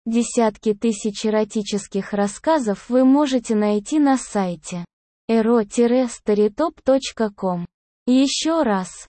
Десятки тысяч эротических рассказов вы можете найти на сайте ero-storytop.com. Еще раз,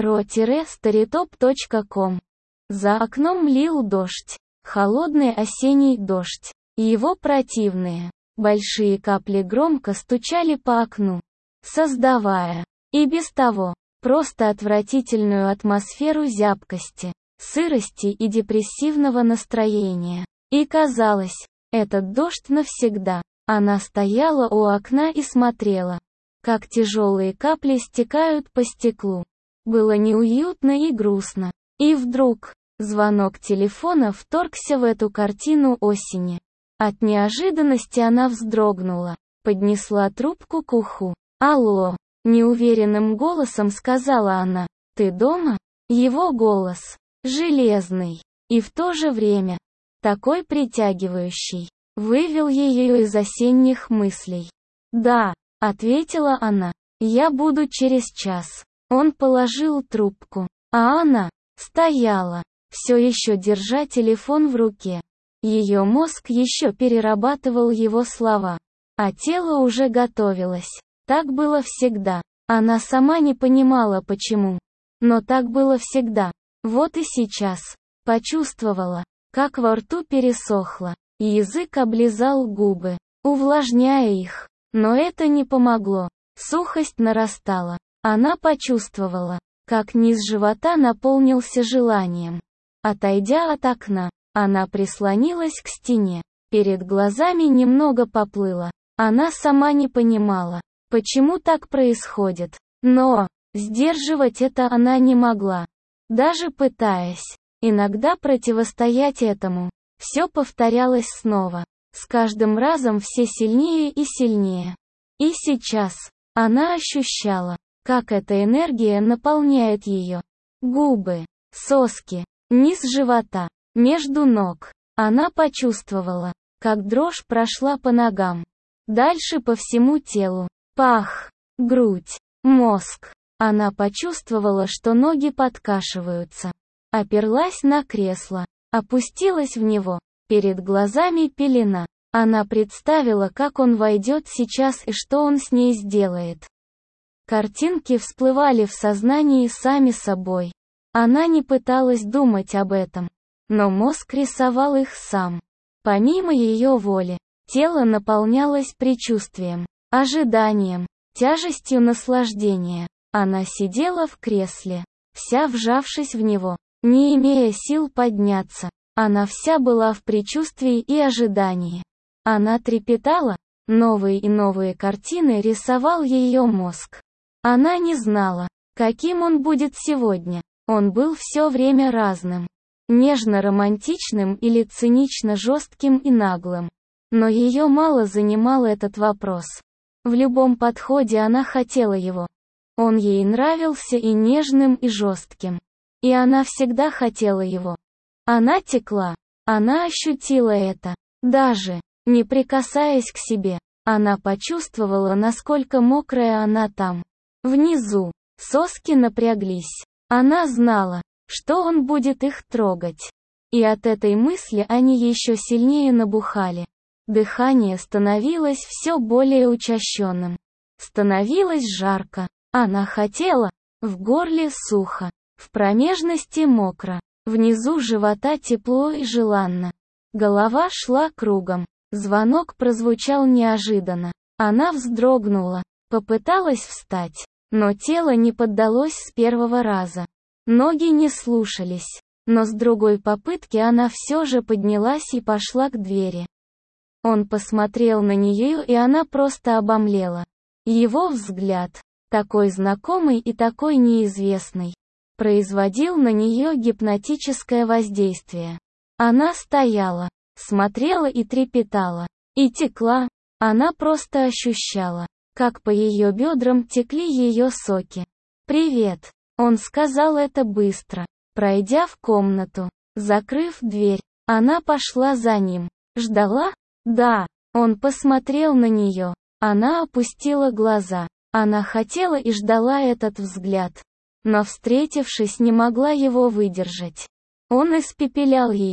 ero-storytop.com. За окном лил дождь, холодный осенний дождь. Его противные, большие капли громко стучали по окну, создавая, и без того, просто отвратительную атмосферу зябкости, сырости и депрессивного настроения. И казалось, этот дождь навсегда. Она стояла у окна и смотрела, как тяжелые капли стекают по стеклу. Было неуютно и грустно. И вдруг, звонок телефона вторгся в эту картину осени. От неожиданности она вздрогнула, поднесла трубку к уху. «Алло», — неуверенным голосом сказала она. «Ты дома?» Его голос, железный, и в то же время такой притягивающий, вывел ее из осенних мыслей. «Да», — ответила она, — «я буду через час». Он положил трубку, а она стояла, все еще держа телефон в руке. Ее мозг еще перерабатывал его слова, а тело уже готовилось. Так было всегда. Она сама не понимала почему. Но так было всегда. Вот и сейчас. Почувствовала, как во рту пересохло, и язык облизал губы, увлажняя их. Но это не помогло. Сухость нарастала. Она почувствовала, как низ живота наполнился желанием. Отойдя от окна, она прислонилась к стене. Перед глазами немного поплыло. Она сама не понимала, почему так происходит. Но сдерживать это она не могла. Даже пытаясь иногда противостоять этому, все повторялось снова, с каждым разом все сильнее и сильнее. И сейчас она ощущала, как эта энергия наполняет ее. Губы, соски, низ живота, между ног. Она почувствовала, как дрожь прошла по ногам. Дальше по всему телу. Пах, грудь, мозг. Она почувствовала, что ноги подкашиваются. Оперлась на кресло, опустилась в него. Перед глазами пелена. Она представила, как он войдет сейчас и что он с ней сделает. Картинки всплывали в сознании сами собой. Она не пыталась думать об этом, но мозг рисовал их сам. Помимо ее воли, тело наполнялось предчувствием, ожиданием, тяжестью наслаждения. Она сидела в кресле, вся вжавшись в него, не имея сил подняться. Она вся была в предчувствии и ожидании. Она трепетала, новые и новые картины рисовал ее мозг. Она не знала, каким он будет сегодня. Он был все время разным. Нежно-романтичным или цинично-жестким и наглым. Но ее мало занимал этот вопрос. В любом подходе она хотела его. Он ей нравился и нежным, и жестким. И она всегда хотела его. Она текла. Она ощутила это. Даже не прикасаясь к себе, она почувствовала, насколько мокрая она там. Внизу. Соски напряглись. Она знала, что он будет их трогать. И от этой мысли они еще сильнее набухали. Дыхание становилось все более учащенным. Становилось жарко. Она хотела. В горле сухо. В промежности мокро. Внизу живота тепло и желанно. Голова шла кругом. Звонок прозвучал неожиданно. Она вздрогнула. Попыталась встать. Но тело не поддалось с первого раза. Ноги не слушались. Но с другой попытки она все же поднялась и пошла к двери. Он посмотрел на нее, и она просто обомлела. Его взгляд, такой знакомый и такой неизвестный, производил на нее гипнотическое воздействие. Она стояла, смотрела и трепетала, и текла. Она просто ощущала, как по ее бедрам текли ее соки. «Привет», — он сказал это быстро, пройдя в комнату. Закрыв дверь, она пошла за ним. Ждала? Да. Он посмотрел на нее. Она опустила глаза. Она хотела и ждала этот взгляд. Но, встретившись, не могла его выдержать. Он испепелял ее.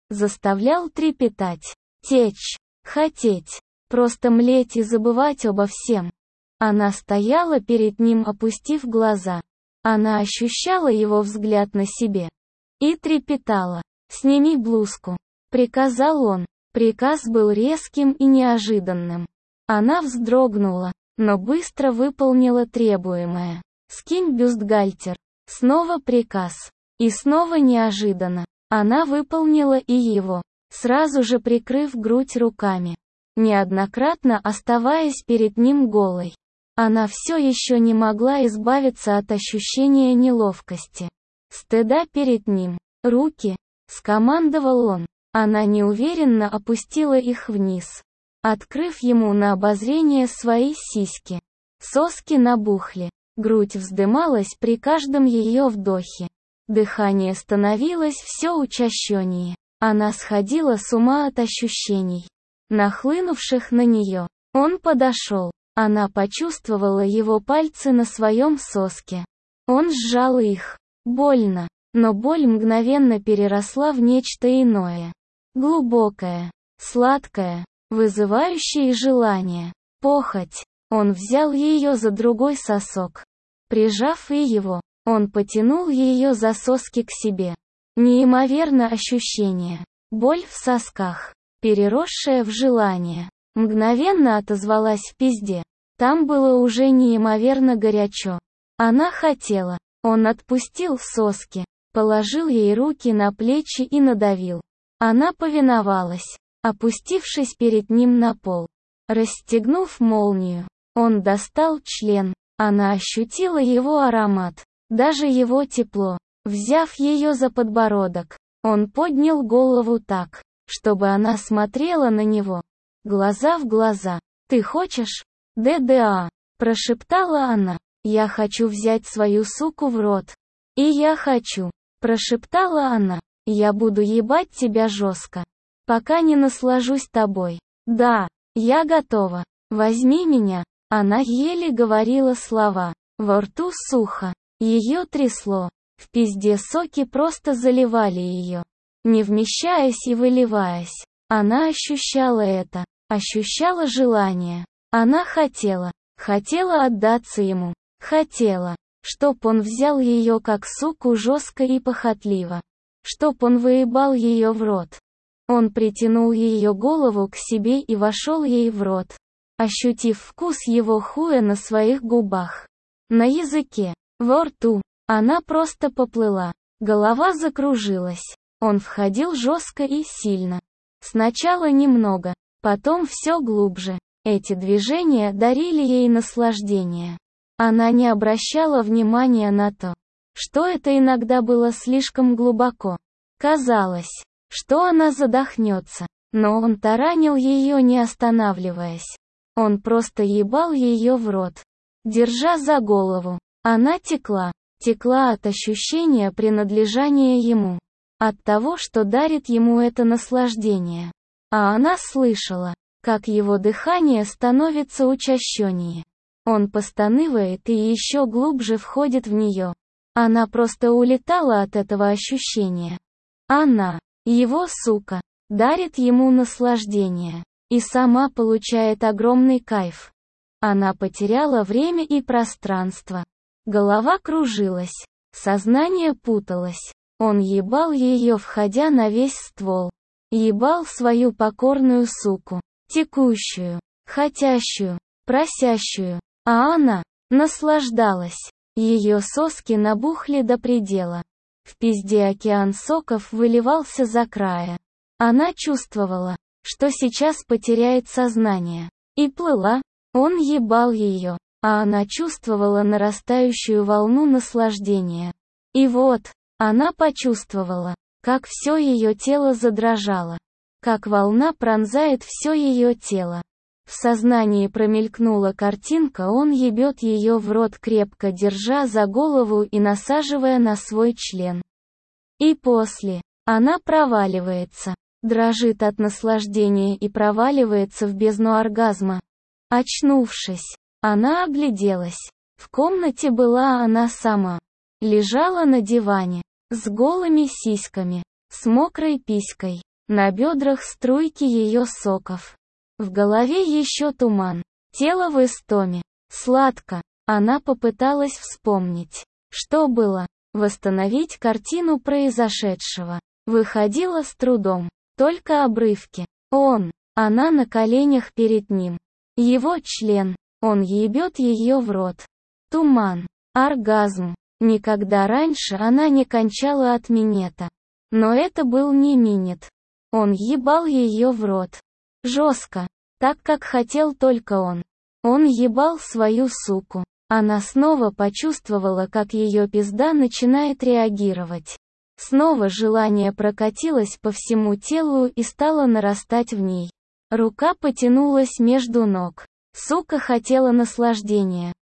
заставлял трепетать, течь, хотеть, просто млеть и забывать обо всем. Она стояла перед ним, опустив глаза. Она ощущала его взгляд на себе. И трепетала. «Сними блузку», — приказал он. Приказ был резким и неожиданным. Она вздрогнула, но быстро выполнила требуемое. «Скинь бюстгальтер». Снова приказ. И снова неожиданно. Она выполнила и его, сразу же прикрыв грудь руками, неоднократно оставаясь перед ним голой. Она все еще не могла избавиться от ощущения неловкости, стыда перед ним. «Руки», — скомандовал он. Она неуверенно опустила их вниз, открыв ему на обозрение свои сиськи. Соски набухли, грудь вздымалась при каждом ее вдохе. Дыхание становилось все учащеннее. Она сходила с ума от ощущений, нахлынувших на нее. Он подошел. Она почувствовала его пальцы на своем соске. Он сжал их. Больно. Но боль мгновенно переросла в нечто иное. Глубокое, сладкое, вызывающее желание. Похоть. Он взял ее за другой сосок. Прижав и его, он потянул ее за соски к себе. Неимоверно ощущение. Боль в сосках, переросшая в желание, мгновенно отозвалась в пизде. Там было уже неимоверно горячо. Она хотела. Он отпустил соски, положил ей руки на плечи и надавил. Она повиновалась, опустившись перед ним на пол. Расстегнув молнию, он достал член. Она ощутила его аромат, даже его тепло. Взяв ее за подбородок, он поднял голову так, чтобы она смотрела на него, глаза в глаза. «Ты хочешь? ДДА», — прошептала она. «Я хочу взять свою суку в рот». «И я хочу», — прошептала она. «Я буду ебать тебя жестко, пока не наслажусь тобой». «Да, я готова. Возьми меня». Она еле говорила слова. Во рту сухо. Ее трясло. В пизде соки просто заливали ее, не вмещаясь и выливаясь. Она ощущала это. Ощущала желание. Она хотела отдаться ему. Хотела, чтоб он взял ее как суку жестко и похотливо. Чтоб он выебал ее в рот. Он притянул ее голову к себе и вошел ей в рот, ощутив вкус его хуя на своих губах, на языке, во рту. Она просто поплыла. Голова закружилась. Он входил жестко и сильно. Сначала немного, потом все глубже. Эти движения дарили ей наслаждение. Она не обращала внимания на то, что это иногда было слишком глубоко. Казалось, что она задохнется, но он таранил ее, не останавливаясь. Он просто ебал ее в рот, держа за голову. Она текла от ощущения принадлежания ему, от того, что дарит ему это наслаждение. А она слышала, как его дыхание становится учащеннее. Он постанывает и еще глубже входит в нее. Она просто улетала от этого ощущения. Она, его сука, дарит ему наслаждение. И сама получает огромный кайф. Она потеряла время и пространство. Голова кружилась. Сознание путалось. Он ебал ее, входя на весь ствол. Ебал свою покорную суку. Текущую, хотящую, просящую. А она наслаждалась. Ее соски набухли до предела. В пизде океан соков выливался за края. Она чувствовала, что сейчас потеряет сознание. И плыла. Он ебал ее, а она чувствовала нарастающую волну наслаждения. И вот, она почувствовала, как все ее тело задрожало. Как волна пронзает все ее тело. В сознании промелькнула картинка: он ебет ее в рот, крепко держа за голову и насаживая на свой член. И после, она проваливается, дрожит от наслаждения и проваливается в бездну оргазма. Очнувшись, она огляделась. В комнате была она сама. Лежала на диване, с голыми сиськами, с мокрой писькой. На бедрах струйки ее соков. В голове еще туман. Тело в истоме. Сладко. Она попыталась вспомнить, что было. Восстановить картину произошедшего. Выходила с трудом. Только обрывки. Она на коленях перед ним. Его член. Он ебет ее в рот. Туман. Оргазм. Никогда раньше она не кончала от минета. Но это был не минет. Он ебал ее в рот. Жестко. Так, как хотел только он. Он ебал свою суку. Она снова почувствовала, как ее пизда начинает реагировать. Снова желание прокатилось по всему телу и стало нарастать в ней. Рука потянулась между ног. Сука хотела наслаждения.